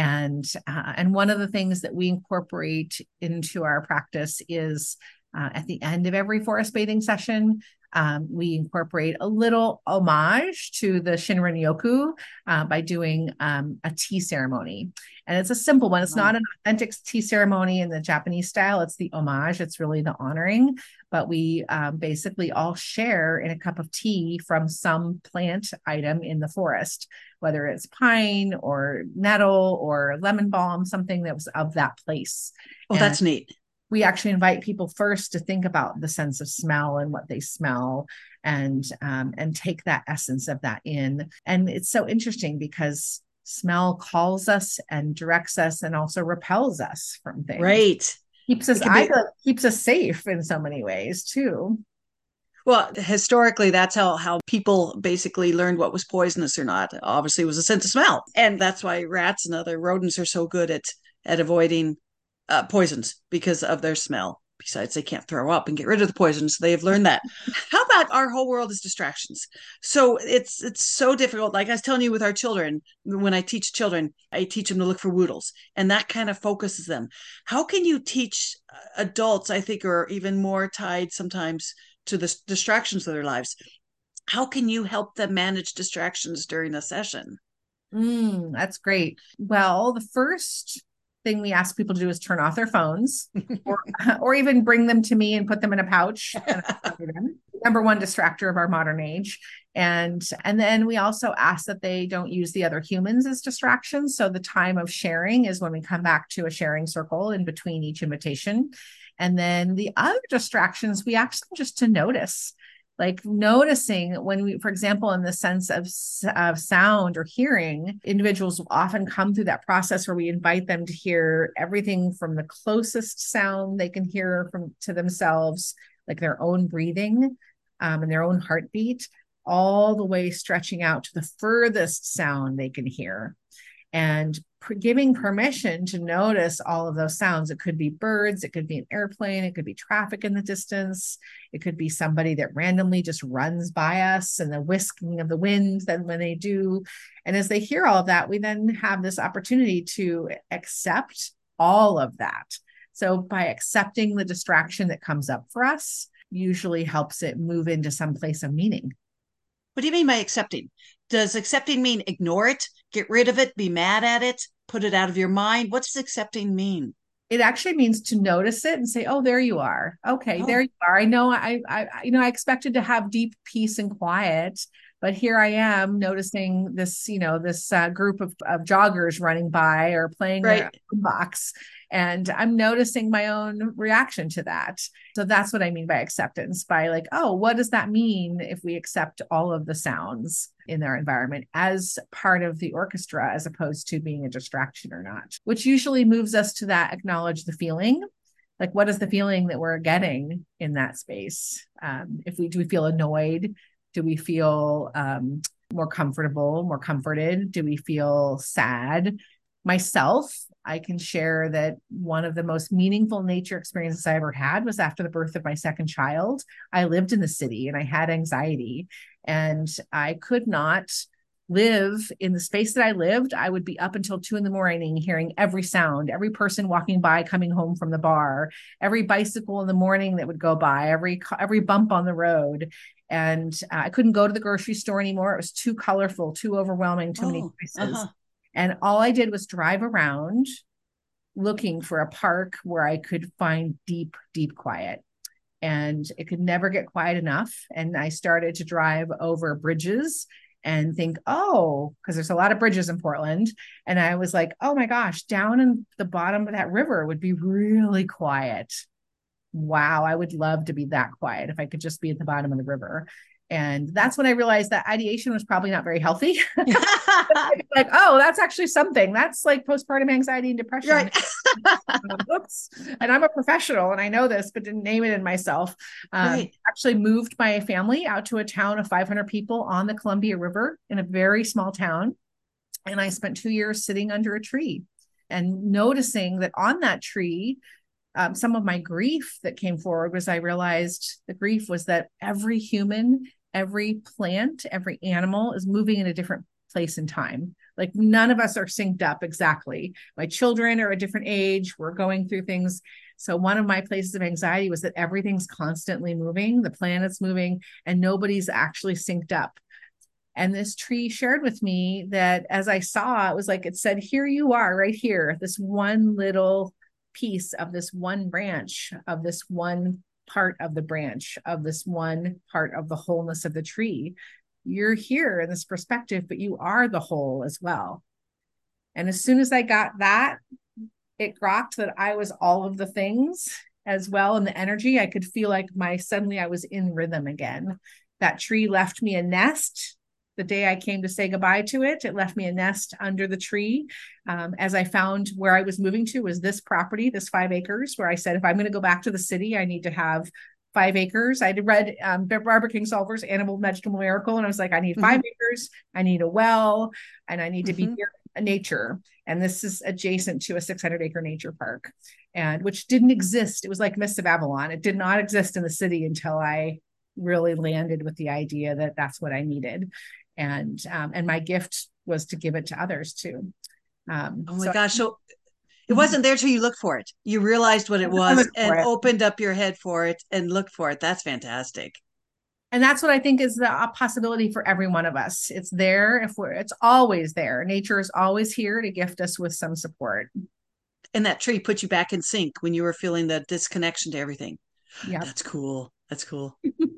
And one of the things that we incorporate into our practice is at the end of every forest bathing session, we incorporate a little homage to the Shinrin Yoku by doing a tea ceremony. And it's a simple one. It's not an authentic tea ceremony in the Japanese style. It's the homage. It's really the honoring. But we basically all share in a cup of tea from some plant item in the forest, whether it's pine or nettle or lemon balm, something that was of that place. Oh, and that's neat. We actually invite people first to think about the sense of smell and what they smell, and take that essence of that in. And it's so interesting because smell calls us and directs us and also repels us from things. Right. Keeps us safe in so many ways too. Well, historically, that's how people basically learned what was poisonous or not. Obviously, it was a sense of smell. And that's why rats and other rodents are so good at avoiding poisons because of their smell. Besides, they can't throw up and get rid of the poisons. So they have learned that. How about our whole world is distractions? So it's so difficult. Like I was telling you with our children, when I teach children, I teach them to look for woodles, and that kind of focuses them. How can you teach adults, I think, are even more tied sometimes to the distractions of their lives? How can you help them manage distractions during a session? That's great. Well, the first thing we ask people to do is turn off their phones or even bring them to me and put them in a pouch. Number one distractor of our modern age. And then we also ask that they don't use the other humans as distractions. So the time of sharing is when we come back to a sharing circle in between each invitation. And then the other distractions, we ask them just to notice. Like noticing when we, for example, in the sense of sound or hearing, individuals will often come through that process where we invite them to hear everything from the closest sound they can hear to themselves, like their own breathing and their own heartbeat, all the way stretching out to the furthest sound they can hear. And giving permission to notice all of those sounds. It could be birds, it could be an airplane, it could be traffic in the distance, it could be somebody that randomly just runs by us and the whisking of the wind then when they do. And as they hear all of that, we then have this opportunity to accept all of that. So by accepting the distraction that comes up for us, usually helps it move into some place of meaning. What do you mean by accepting? Does accepting mean ignore it, get rid of it, be mad at it, put it out of your mind? What does accepting mean? It actually means to notice it and say, "Oh, there you are. Okay, there you are. I know. I expected to have deep peace and quiet, but here I am noticing this. This group of joggers running by or playing their box, and I'm noticing my own reaction to that. So that's what I mean by acceptance. By like, oh, what does that mean if we accept all of the sounds in our environment as part of the orchestra, as opposed to being a distraction or not, which usually moves us to that acknowledge the feeling. Like, what is the feeling that we're getting in that space? Do we feel annoyed? Do we feel more comfortable, more comforted? Do we feel sad? Myself, I can share that one of the most meaningful nature experiences I ever had was after the birth of my second child. I lived in the city and I had anxiety, and I could not live in the space that I lived. I would be up until 2 a.m, hearing every sound, every person walking by, coming home from the bar, every bicycle in the morning that would go by, every bump on the road. And I couldn't go to the grocery store anymore. It was too colorful, too overwhelming, too many places. And all I did was drive around looking for a park where I could find deep, deep quiet. And it could never get quiet enough. And I started to drive over bridges and think, oh, because there's a lot of bridges in Portland. And I was like, oh my gosh, down in the bottom of that river would be really quiet. Wow, I would love to be that quiet if I could just be at the bottom of the river. And that's when I realized that ideation was probably not very healthy. Like, oh, that's actually something. That's like postpartum anxiety and depression. Right. Oops. And I'm a professional and I know this, but didn't name it in myself. Actually moved my family out to a town of 500 people on the Columbia River in a very small town. And I spent 2 years sitting under a tree and noticing that on that tree, some of my grief that came forward was I realized the grief was that every human, every plant, every animal is moving in a different place in time. Like none of us are synced up exactly. My children are a different age. We're going through things. So one of my places of anxiety was that everything's constantly moving, the planet's moving, and nobody's actually synced up. And this tree shared with me that as I saw, it was like it said, here you are right here, this one little piece of this one branch, of this one part of the branch, of this one part of the wholeness of the tree. You're here in this perspective, but you are the whole as well. And as soon as I got that, it rocked that I was all of the things as well. And the energy, I could feel like suddenly I was in rhythm again. That tree left me a nest. The day I came to say goodbye to it, it left me a nest under the tree. As I found where I was moving to was this property, this 5 acres, where I said, if I'm going to go back to the city, I need to have 5 acres. I read Barbara Kingsolver's Animal Vegetable Miracle, and I was like, I need 5 acres, I need a well, and I need to be near nature. And this is adjacent to a 600-acre nature park, and which didn't exist. It was like Mists of Avalon. It did not exist in the city until I really landed with the idea that that's what I needed. And my gift was to give it to others too. Oh my gosh. So it wasn't there till you looked for it. You realized what it was and opened up your head for it and looked for it. That's fantastic. And that's what I think is the possibility for every one of us. It's there it's always there. Nature is always here to gift us with some support. And that tree put you back in sync when you were feeling the disconnection to everything. Yeah. That's cool. That's cool.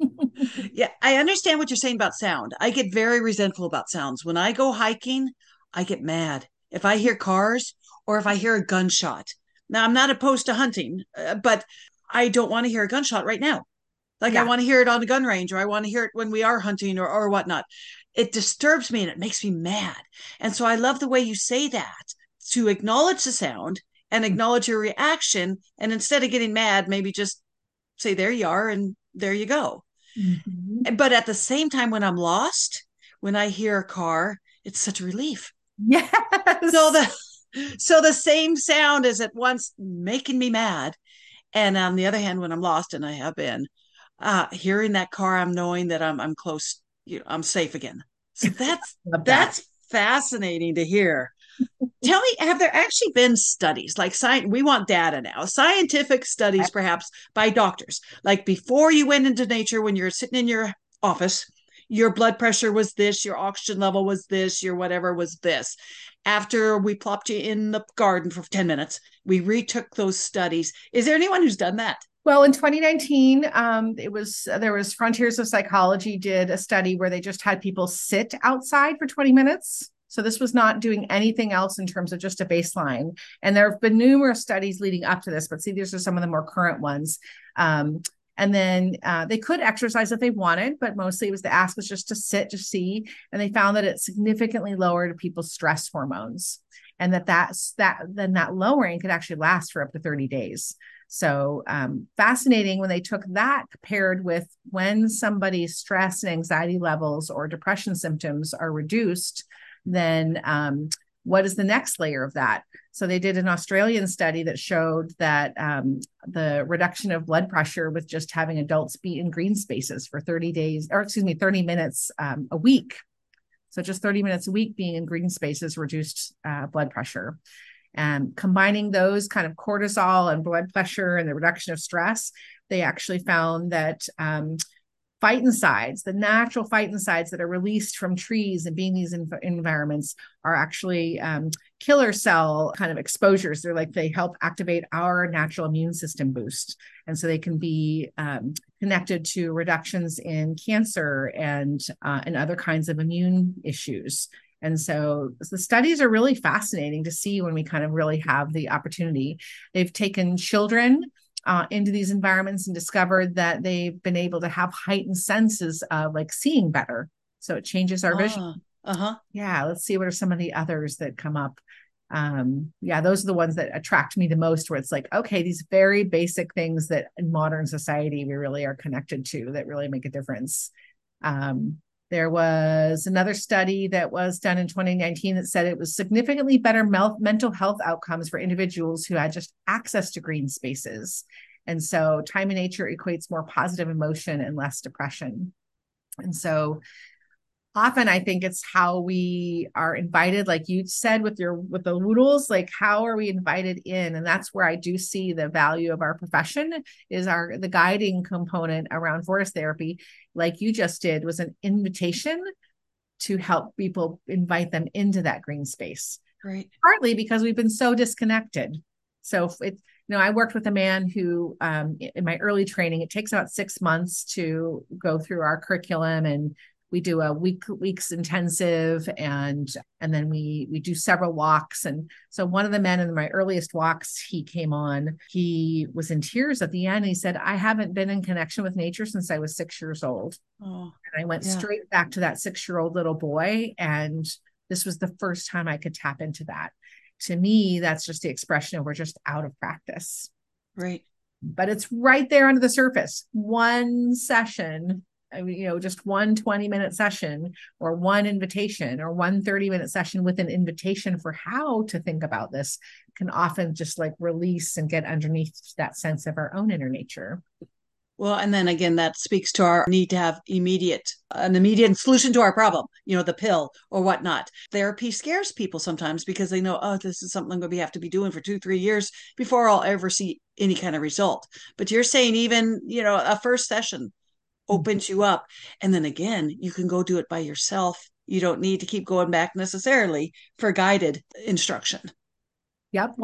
Yeah, I understand what you're saying about sound. I get very resentful about sounds. When I go hiking, I get mad if I hear cars or if I hear a gunshot. Now, I'm not opposed to hunting, but I don't want to hear a gunshot right now. Like I want to hear it on the gun range, or I want to hear it when we are hunting or whatnot. It disturbs me and it makes me mad. And so I love the way you say that, to acknowledge the sound and acknowledge your reaction. And instead of getting mad, maybe just say, there you are, and there you go. Mm-hmm. But at the same time, when I'm lost, when I hear a car, it's such a relief. Yes. So the same sound is at once making me mad. And on the other hand, when I'm lost, and I have been, hearing that car, I'm knowing that I'm close, I'm safe again. So that's fascinating to hear. Tell me, have there actually been studies like science? We want data now, scientific studies, perhaps by doctors, like before you went into nature, when you're sitting in your office, your blood pressure was this, your oxygen level was this, your whatever was this. After we plopped you in the garden for 10 minutes, we retook those studies. Is there anyone who's done that? Well, in 2019, there was Frontiers of Psychology did a study where they just had people sit outside for 20 minutes. So this was not doing anything else in terms of just a baseline. And there have been numerous studies leading up to this, but see, these are some of the more current ones. And then they could exercise if they wanted, but mostly it was the ask was just to sit, to see. And they found that it significantly lowered people's stress hormones, and that lowering could actually last for up to 30 days. So fascinating when they took that paired with when somebody's stress and anxiety levels or depression symptoms are reduced, then what is the next layer of that? So they did an Australian study that showed that the reduction of blood pressure with just having adults be in green spaces for 30 minutes a week. So just 30 minutes a week being in green spaces reduced blood pressure. And combining those kind of cortisol and blood pressure and the reduction of stress, they actually found that the natural phytoncides that are released from trees and being these environments are actually killer cell kind of exposures. They help activate our natural immune system boost. And so they can be connected to reductions in cancer and other kinds of immune issues. And so the studies are really fascinating to see when we kind of really have the opportunity. They've taken children into these environments and discovered that they've been able to have heightened senses of like seeing better. So it changes our vision. Yeah, let's see what are some of the others that come up. Those are the ones that attract me the most, where it's like, okay, these very basic things that in modern society we really are connected to that really make a difference. There was another study that was done in 2019 that said it was significantly better mental health outcomes for individuals who had just access to green spaces. And so time in nature equates more positive emotion and less depression. And so often I think it's how we are invited, like you said with the Woodles, like how are we invited in? And that's where I do see the value of our profession is the guiding component around forest therapy, like you just did, was an invitation to help people, invite them into that green space. Right. Partly because we've been so disconnected. So I worked with a man who, in my early training, it takes about 6 months to go through our curriculum, and we do a week's intensive, and then we do several walks. And so one of the men in my earliest walks, he came on, he was in tears at the end. He said, I haven't been in connection with nature since I was 6 years old. Oh, and I went straight back to that 6-year-old little boy. And this was the first time I could tap into that. To me, that's just the expression of we're just out of practice. Right. But it's right there under the surface. One session, just one 20-minute session or one invitation or one 30-minute session with an invitation for how to think about this can often just like release and get underneath that sense of our own inner nature. Well, and then again, that speaks to our need to have an immediate solution to our problem, the pill or whatnot. Therapy scares people sometimes because they know, oh, this is something we have to be doing for 2-3 years before I'll ever see any kind of result. But you're saying even, a first session opens you up. And then again, you can go do it by yourself. You don't need to keep going back necessarily for guided instruction. Yep.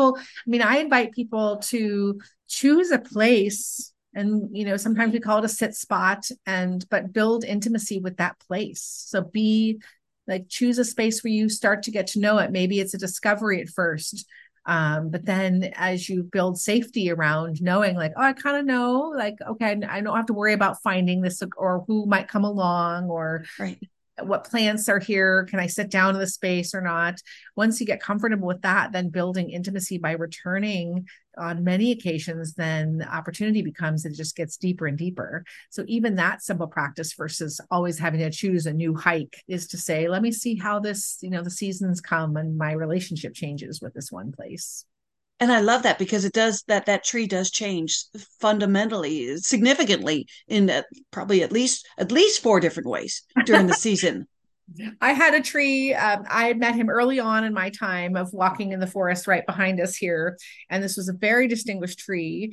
I invite people to choose a place. And, sometimes we call it a sit spot but build intimacy with that place. So choose a space where you start to get to know it. Maybe it's a discovery at first. But then as you build safety around knowing like, oh, I kind of know, like, okay, I don't have to worry about finding this or who might come along or right. What plants are here. Can I sit down in the space or not? Once you get comfortable with that, then building intimacy by returning on many occasions, then the opportunity becomes, it just gets deeper and deeper. So even that simple practice versus always having to choose a new hike is to say, let me see how this, the seasons come and my relationship changes with this one place. And I love that because it does that tree does change fundamentally, significantly in probably at least 4 different ways during the season. I had a tree. I had met him early on in my time of walking in the forest right behind us here. And this was a very distinguished tree.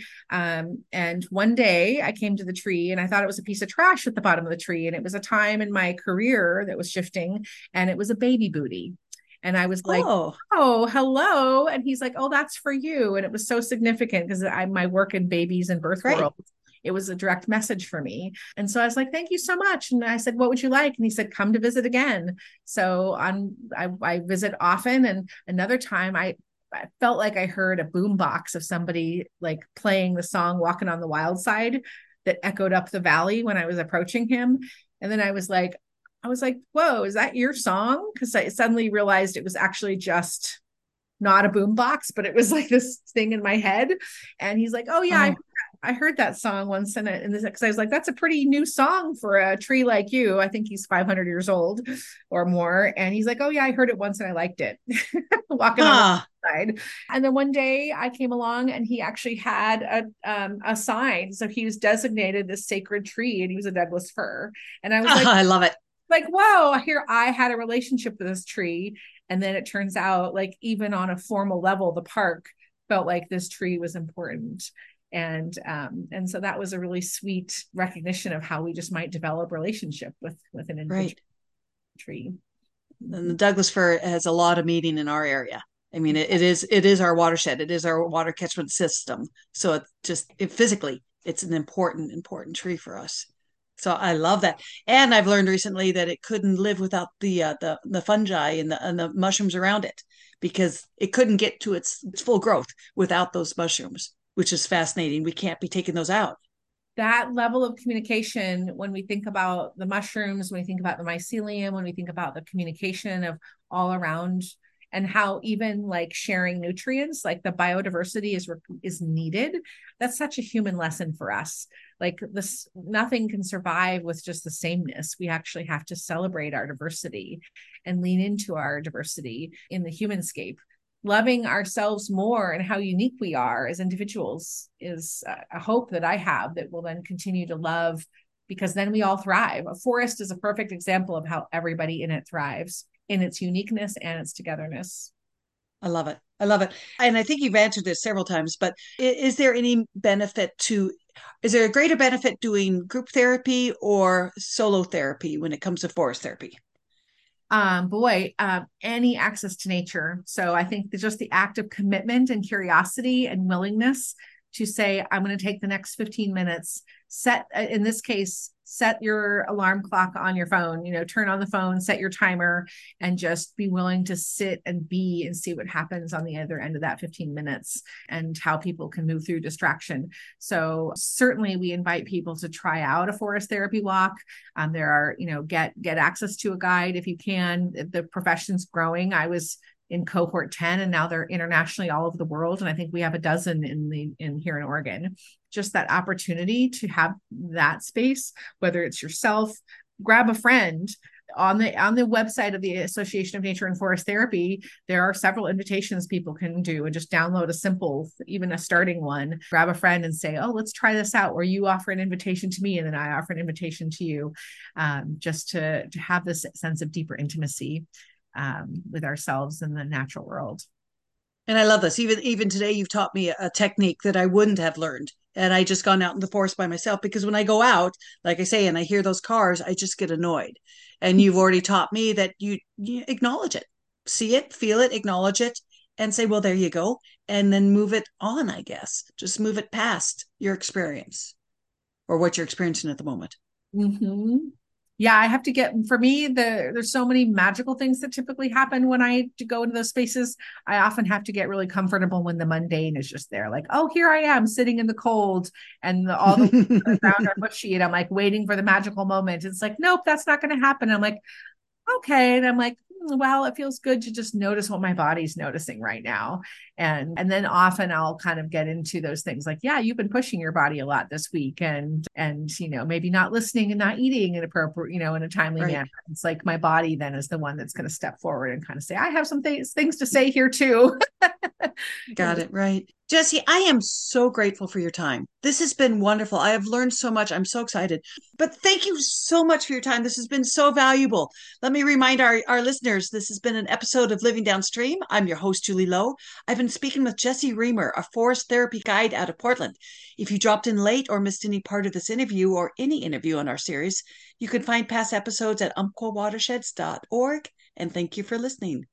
And one day I came to the tree and I thought it was a piece of trash at the bottom of the tree. And it was a time in my career that was shifting, and it was a baby booty. And I was like, oh, hello. And he's like, oh, that's for you. And it was so significant because my work in babies and birth world, it was a direct message for me. And so I was like, thank you so much. And I said, what would you like? And he said, come to visit again. So I visit often. And another time I felt like I heard a boombox of somebody like playing the song Walking on the Wild Side that echoed up the valley when I was approaching him. And then I was like, whoa, is that your song? Because I suddenly realized it was actually just not a boombox, but it was like this thing in my head. And he's like, oh yeah, I heard that song once. And because I was like, that's a pretty new song for a tree like you. I think he's 500 years old or more. And he's like, oh yeah, I heard it once and I liked it. Walking on the side. And then one day I came along and he actually had a sign. So he was designated this sacred tree and he was a Douglas fir. And I was like, I love it. Like, whoa, here I had a relationship with this tree. And then it turns out like even on a formal level, the park felt like this tree was important. And so that was a really sweet recognition of how we just might develop relationship with an individual tree. And the Douglas fir has a lot of meaning in our area. I mean, it is our watershed. It is our water catchment system. So physically, it's an important tree for us. So I love that. And I've learned recently that it couldn't live without the fungi and the mushrooms around it because it couldn't get to its full growth without those mushrooms, which is fascinating. We can't be taking those out. That level of communication, when we think about the mushrooms, when we think about the mycelium, when we think about the communication of all around and how even like sharing nutrients, like the biodiversity is needed. That's such a human lesson for us. Like this, nothing can survive with just the sameness. We actually have to celebrate our diversity and lean into our diversity in the humanscape. Loving ourselves more and how unique we are as individuals is a hope that I have that will then continue to love, because then we all thrive. A forest is a perfect example of how everybody in it thrives in its uniqueness and its togetherness. I love it. I love it. And I think you've answered this several times, but is there any benefit to, is there a greater benefit doing group therapy or solo therapy when it comes to forest therapy? Any access to nature. So I think just the act of commitment and curiosity and willingness to say, I'm going to take the next 15 minutes, in this case, set your alarm clock on your phone, turn on the phone, set your timer, and just be willing to sit and be and see what happens on the other end of that 15 minutes and how people can move through distraction. So certainly we invite people to try out a forest therapy walk. There are, get access to a guide if you can. The profession's growing. I was in cohort 10 and now they're internationally all over the world, and I think we have a dozen in here in Oregon. Just that opportunity to have that space, whether it's yourself, grab a friend. On the website of the Association of Nature and Forest Therapy, there are several invitations people can do, and just download a simple, even a starting one, grab a friend and say, oh, let's try this out, or you offer an invitation to me and then I offer an invitation to you, just to have this sense of deeper intimacy with ourselves and the natural world. And I love this. Even today, you've taught me a technique that I wouldn't have learned. And I just gone out in the forest by myself, because when I go out, like I say, and I hear those cars, I just get annoyed. And you've already taught me that you acknowledge it, see it, feel it, acknowledge it, and say, well, there you go. And then move it on, I guess. Just move it past your experience or what you're experiencing at the moment. Mm-hmm. Yeah, I have to get, for me, there's so many magical things that typically happen when I go into those spaces. I often have to get really comfortable when the mundane is just there. Like, oh, here I am sitting in the cold and all the around are bushy, and I'm like waiting for the magical moment. It's like, nope, that's not going to happen. I'm like, okay. And I'm like, well, it feels good to just notice what my body's noticing right now. And then often I'll kind of get into those things like, yeah, you've been pushing your body a lot this week, and maybe not listening and not eating in appropriate, in a timely Right. manner. It's like my body then is the one that's going to step forward and kind of say, I have some things to say here too. Got it. Right. Jessie, I am so grateful for your time. This has been wonderful. I have learned so much. I'm so excited. But thank you so much for your time. This has been so valuable. Let me remind our listeners, this has been an episode of Living Downstream. I'm your host, Julie Lowe. I've been speaking with Jessie Reamer, a forest therapy guide out of Portland. If you dropped in late or missed any part of this interview or any interview on our series, you can find past episodes at umpquawatersheds.org. And thank you for listening.